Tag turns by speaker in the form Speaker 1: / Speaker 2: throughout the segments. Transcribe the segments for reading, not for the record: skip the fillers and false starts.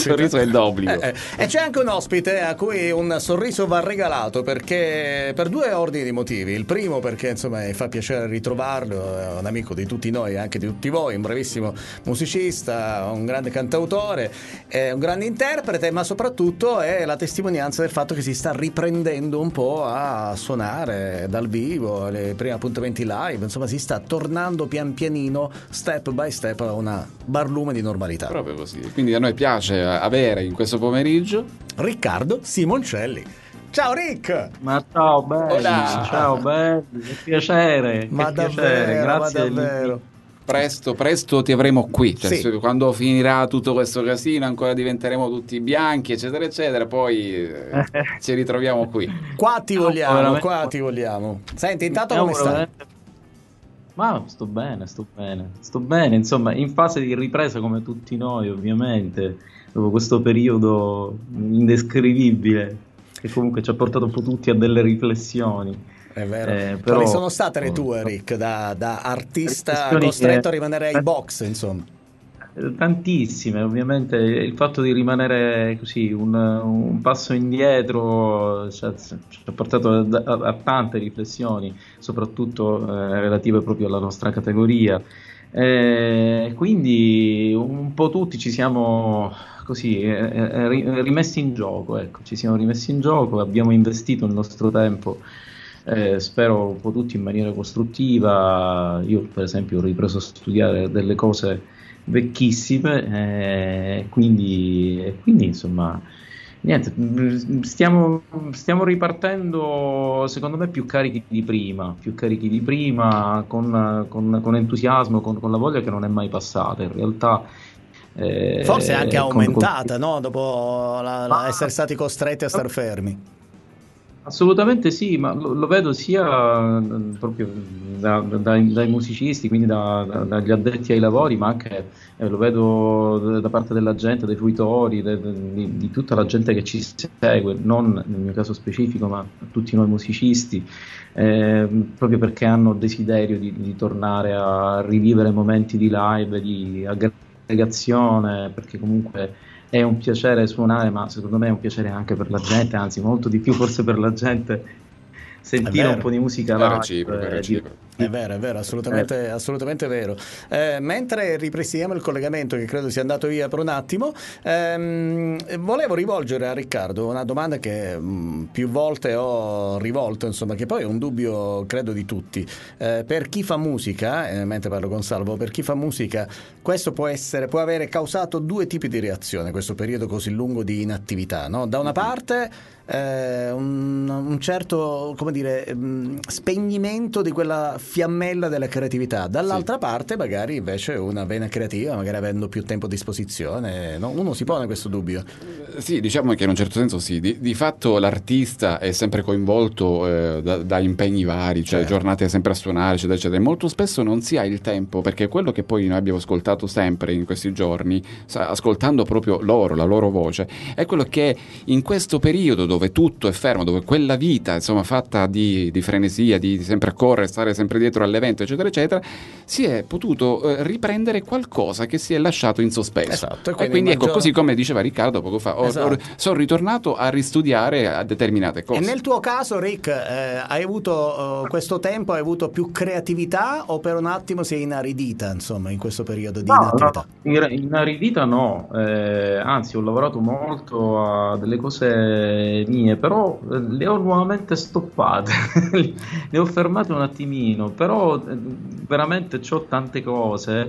Speaker 1: sorriso è d'obbligo.
Speaker 2: E c'è anche un ospite a cui un sorriso va regalato, perché per due ordini di motivi. Il primo perché insomma fa piacere ritrovarlo, è un amico di tutti noi, anche di tutti voi, un bravissimo musicista, un grande cantautore, un grande interprete, ma soprattutto è la testimonianza del fatto che si sta riprendendo un po' a suonare dal vivo, le primi appuntamenti live, insomma si sta tornando pian pianino, step by step, a una barlume di normalità.
Speaker 1: Proprio così. Quindi a noi piace avere in questo pomeriggio
Speaker 2: Riccardo Simoncelli. Ciao Rick!
Speaker 3: Ma ciao belli,
Speaker 1: Hola.
Speaker 3: ciao belli, che piacere,
Speaker 2: Ma
Speaker 3: che
Speaker 2: davvero,
Speaker 3: piacere, grazie
Speaker 2: ma davvero.
Speaker 1: presto ti avremo qui, cioè,
Speaker 2: Sì.
Speaker 1: quando finirà tutto questo casino ancora diventeremo tutti bianchi eccetera eccetera, poi ci ritroviamo qui.
Speaker 2: Qua ti vogliamo,
Speaker 3: veramente.
Speaker 2: qua ti vogliamo. Senti, intanto
Speaker 3: Siamo
Speaker 2: come stai?
Speaker 3: veramente- Ma sto bene, insomma, in fase di ripresa come tutti noi, ovviamente, dopo questo periodo indescrivibile, che comunque ci ha portato un po' tutti a delle riflessioni.
Speaker 2: È vero.
Speaker 3: Però-
Speaker 2: Quali sono state le tue, Rick, da artista
Speaker 3: Riflessioni
Speaker 2: costretto a
Speaker 3: che-
Speaker 2: rimanere ai box, insomma?
Speaker 3: Tantissime, ovviamente il fatto di rimanere così un passo indietro ci ha portato a tante riflessioni, soprattutto relative proprio alla nostra categoria. Quindi un po' tutti ci siamo così rimessi in gioco, ecco, ci siamo rimessi in gioco, abbiamo investito il nostro tempo. Spero un po' tutti in maniera costruttiva. Io per esempio ho ripreso a studiare delle cose vecchissime, quindi insomma niente, stiamo ripartendo secondo me più carichi di prima, con entusiasmo, con la voglia che non è mai passata in realtà.
Speaker 2: Forse anche
Speaker 3: con-
Speaker 2: aumentata, no? Dopo essere stati costretti a star fermi.
Speaker 3: Assolutamente sì, ma lo vedo sia proprio dai musicisti, quindi dagli addetti ai lavori, ma anche lo vedo da parte della gente, dei fruitori, di tutta la gente che ci segue, non nel mio caso specifico, ma tutti noi musicisti, proprio perché hanno desiderio di tornare a rivivere momenti di live, di aggregazione, perché comunque è un piacere suonare, ma secondo me è un piacere anche per la gente, anzi molto di più forse per la gente sentire
Speaker 2: vero.
Speaker 3: un po' di musica
Speaker 1: È
Speaker 3: live.
Speaker 1: reciproco, è reciproco.
Speaker 2: È vero, assolutamente vero. Mentre ripristiniamo il collegamento, che credo sia andato via per un attimo, volevo rivolgere a Riccardo una domanda che più volte ho rivolto, insomma, che poi è un dubbio credo di tutti. Per chi fa musica, mentre parlo con Salvo, per chi fa musica questo può avere causato due tipi di reazione, questo periodo così lungo di inattività, no? Da una parte un certo, come dire, spegnimento di quella fiammella della creatività, dall'altra parte magari invece una vena creativa, magari avendo più tempo a disposizione, no? Uno si pone questo dubbio.
Speaker 1: Sì, diciamo che in un certo senso sì, di fatto l'artista è sempre coinvolto da impegni vari, cioè
Speaker 2: Certo.
Speaker 1: giornate sempre a suonare, eccetera, eccetera. E molto spesso non si ha il tempo, perché quello che poi noi abbiamo ascoltato sempre in questi giorni, ascoltando proprio loro, la loro voce, è quello che in questo periodo dove tutto è fermo, dove quella vita, insomma, fatta di frenesia, di sempre correre, stare sempre dietro all'evento, eccetera, eccetera, si è potuto riprendere qualcosa che si è lasciato in sospeso.
Speaker 2: Esatto,
Speaker 1: E quindi ecco, così come diceva Riccardo poco fa,
Speaker 2: Esatto.
Speaker 1: sono ritornato a ristudiare a determinate cose.
Speaker 2: E nel tuo caso, Rick, hai avuto questo tempo, hai avuto più creatività o per un attimo sei inaridita, insomma, in questo periodo di inattività?
Speaker 3: Inaridita no, anzi ho lavorato molto a delle cose mie, però le ho nuovamente stoppate, le ho fermate un attimino, però veramente c'ho tante cose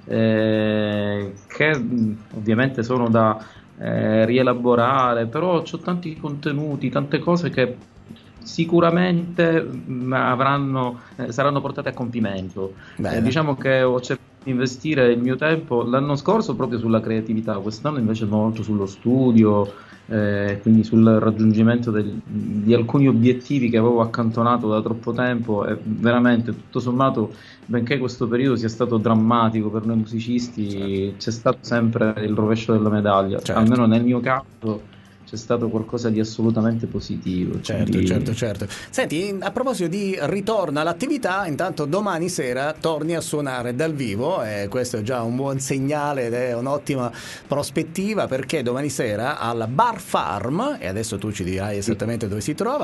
Speaker 3: che ovviamente sono da rielaborare, però c'ho tanti contenuti, tante cose che sicuramente saranno portate a compimento.
Speaker 2: Bene.
Speaker 3: Diciamo che ho cercato di investire il mio tempo l'anno scorso proprio sulla creatività, quest'anno invece molto sullo studio, quindi sul raggiungimento di alcuni obiettivi che avevo accantonato da troppo tempo, e veramente tutto sommato, benché questo periodo sia stato drammatico per noi musicisti, c'è stato sempre il rovescio della medaglia,
Speaker 2: Certo.
Speaker 3: almeno nel mio caso c'è stato qualcosa di assolutamente positivo.
Speaker 2: Certo,
Speaker 3: quindi...
Speaker 2: certo. Senti, a proposito di ritorno all'attività, intanto domani sera torni a suonare dal vivo, e questo è già un buon segnale ed è un'ottima prospettiva, perché domani sera al Bar Farm, e adesso tu ci dirai esattamente dove si trova,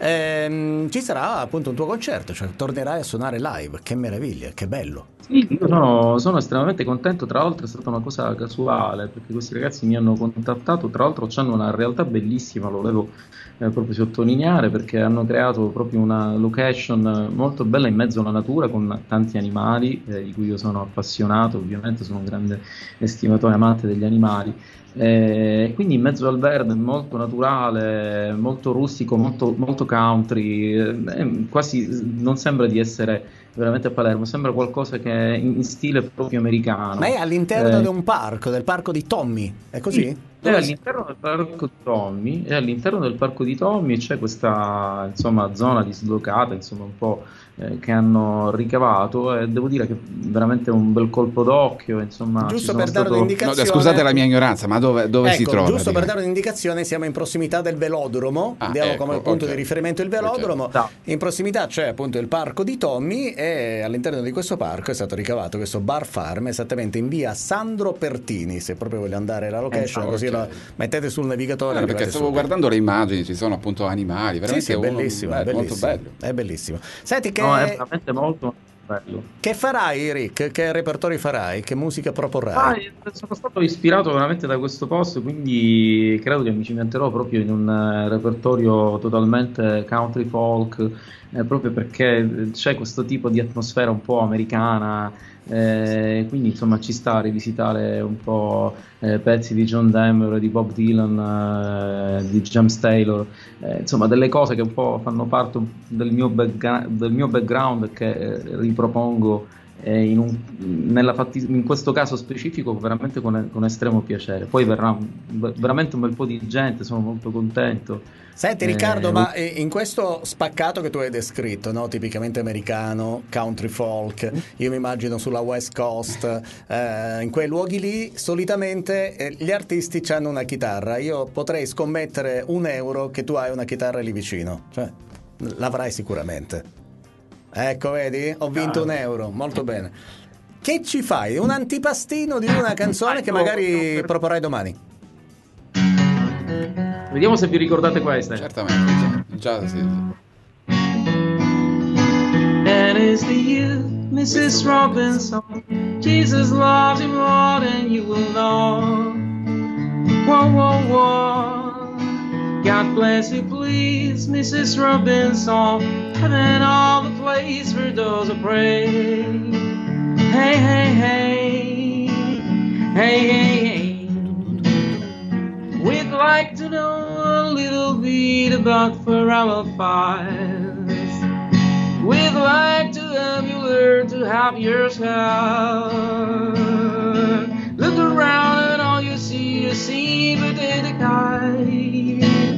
Speaker 2: ci sarà appunto un tuo concerto, cioè tornerai a suonare live. Che meraviglia, che bello.
Speaker 3: Sì, io sono estremamente contento, tra l'altro è stata una cosa casuale perché questi ragazzi mi hanno contattato, tra l'altro hanno una realtà bellissima, lo volevo proprio sottolineare, perché hanno creato proprio una location molto bella in mezzo alla natura con tanti animali di cui io sono appassionato, ovviamente sono un grande estimatore amante degli animali. Quindi in mezzo al verde, molto naturale, molto rustico, molto country, quasi non sembra di essere veramente a Palermo, sembra qualcosa che è in stile proprio americano.
Speaker 2: Ma è all'interno di un parco, del parco di Tommy, è così?
Speaker 3: Sì, è all'interno del parco di Tommy, è all'interno del parco di Tommy, c'è questa insomma zona dislocata, insomma un po' che hanno ricavato, e devo dire che veramente un bel colpo d'occhio, insomma.
Speaker 2: Giusto per dare un'indicazione.
Speaker 1: No, scusate la mia ignoranza, ma dove si trova?
Speaker 2: Giusto per dare un'indicazione, siamo in prossimità del velodromo, diamo come punto di riferimento il velodromo, in prossimità c'è appunto il parco di Tommy, e all'interno di questo parco è stato ricavato questo Bar Farm, esattamente in via Sandro Pertini, se proprio voglio andare alla location, così la mettete sul navigatore.
Speaker 1: Perché stavo guardando le immagini, ci sono appunto animali, veramente
Speaker 2: sì, è bellissimo, è
Speaker 1: molto bello.
Speaker 2: È bellissimo. Senti, che
Speaker 3: no, è veramente molto bello.
Speaker 2: Che farai, Rick? Che repertori farai? Che musica proporrai?
Speaker 3: Sono stato ispirato veramente da questo posto, quindi credo che mi cimenterò proprio in un repertorio totalmente country folk, proprio perché c'è questo tipo di atmosfera un po' americana, quindi insomma ci sta a rivisitare un po' pezzi di John Denver, di Bob Dylan, di James Taylor, insomma delle cose che un po' fanno parte del mio background, che ripropongo in questo caso specifico veramente con estremo piacere. Poi verrà veramente un bel po' di gente, sono molto contento.
Speaker 2: Senti Riccardo, ma in questo spaccato che tu hai descritto, no? Tipicamente americano, country folk, io mi immagino sulla West Coast, in quei luoghi lì solitamente gli artisti hanno una chitarra. Io potrei scommettere €1 che tu hai una chitarra lì vicino, cioè l'avrai sicuramente. Ecco, vedi? Ho vinto €1, molto bene. Che ci fai? Un antipastino di una canzone che magari proporrai domani?
Speaker 3: Vediamo se vi ricordate questa.
Speaker 1: Certamente, già sì.
Speaker 3: And it's to you, Mrs. Robinson, Jesus loves you more than you will know. Whoa, whoa, whoa. God bless you, please, Mrs. Robinson, heaven all the place for those who pray. Hey, hey, hey, hey, hey, hey. We'd like to know a little bit about Pharrell Files. We'd like to have you learn to have yourself. Look around and all you see but the kite.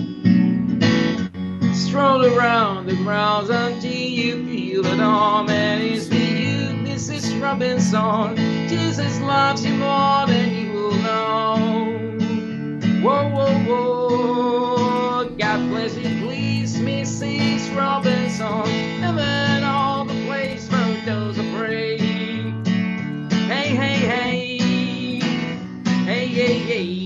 Speaker 3: Stroll around the grounds until you feel at home, and it's for you, Mrs. Robinson. Jesus loves you more than you will know. Whoa, whoa, whoa. God bless you, please, Mrs. Robinson. Heaven all the place for those who pray. Hey, hey, hey. Hey, hey, hey.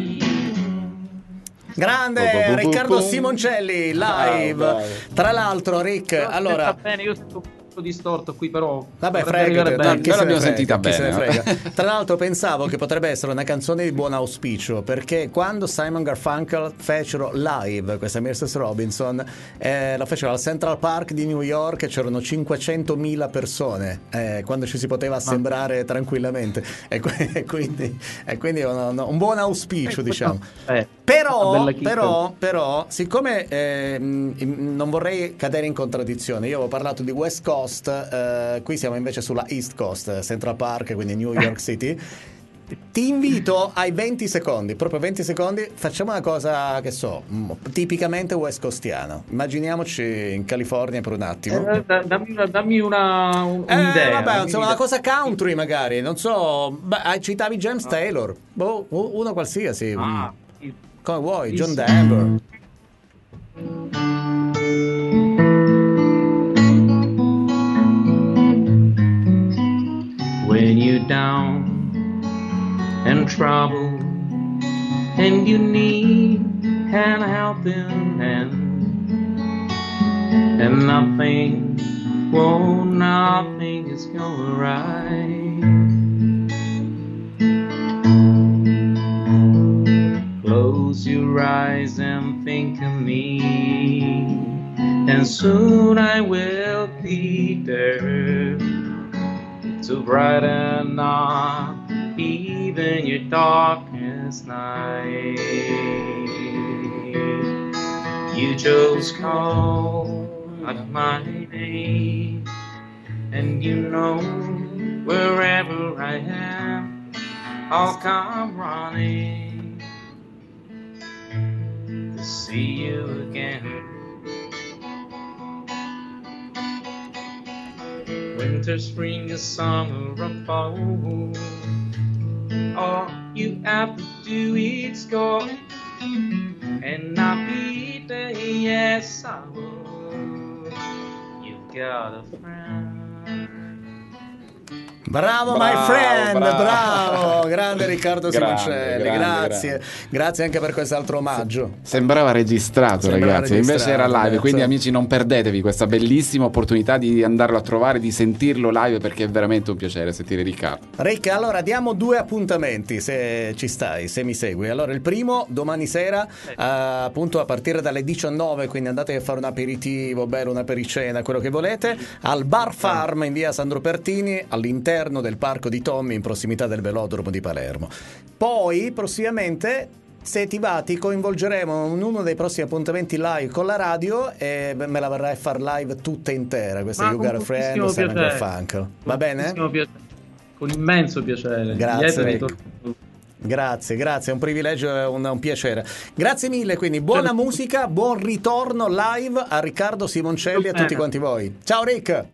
Speaker 2: Grande Riccardo Simoncelli live. Tra l'altro, Rick, allora
Speaker 3: bene, io sento un po' distorto qui, però
Speaker 2: vabbè, fregate,
Speaker 1: l'abbiamo sentita bene.
Speaker 2: Tra l'altro pensavo che potrebbe essere una canzone di buon auspicio, perché quando Simon Garfunkel fecero live questa Mrs. Robinson, la fecero al Central Park di New York, e c'erano 500.000 persone, quando ci si poteva assembrare tranquillamente, e quindi è un buon auspicio, diciamo. Però siccome non vorrei cadere in contraddizione, io avevo parlato di West Coast, qui siamo invece sulla East Coast, Central Park, quindi New York City. Ti invito ai 20 secondi, proprio 20 secondi, facciamo una cosa che so, tipicamente west coastiana. Immaginiamoci in California per un attimo.
Speaker 3: Dammi un'idea.
Speaker 2: Vabbè, insomma, una cosa country magari, non so, citavi James Taylor, uno qualsiasi. come vuoi, John Denver.
Speaker 3: When you're down and trouble and you need an helping hand and nothing is going right. Close your eyes and think of me, and soon I will be there to brighten up even your darkest night. You just call out my name, and you know wherever I am, I'll come running to see you again. Winter, spring, or summer, or fall, all you have to do is go, and I'll be there, yes I will. You've got a friend.
Speaker 2: Bravo, my friend, bravo. Grande Riccardo Simoncelli, grazie anche per quest'altro omaggio.
Speaker 1: Sembrava registrato, ragazzi, invece era live, quindi amici non perdetevi questa bellissima opportunità di andarlo a trovare, di sentirlo live, perché è veramente un piacere sentire Riccardo.
Speaker 2: Rick, allora diamo 2 appuntamenti, se ci stai, se mi segui. Allora il primo domani sera, appunto a partire dalle 19, quindi andate a fare un aperitivo, bere una pericena, quello che volete, al Bar Farm in via Sandro Pertini, all'interno del parco di Tommy, in prossimità del velodromo di Palermo. Poi prossimamente, se ti va, ti coinvolgeremo in uno dei prossimi appuntamenti live con la radio e me la verrai a far live tutta intera. Questa è You Got a Friend, Simon Garfunkel. Va bene?
Speaker 3: Con immenso piacere.
Speaker 2: Grazie. Grazie, è un privilegio e un piacere. Grazie mille, quindi buona musica, buon ritorno live a Riccardo Simoncelli e a tutti quanti voi. Ciao Rick!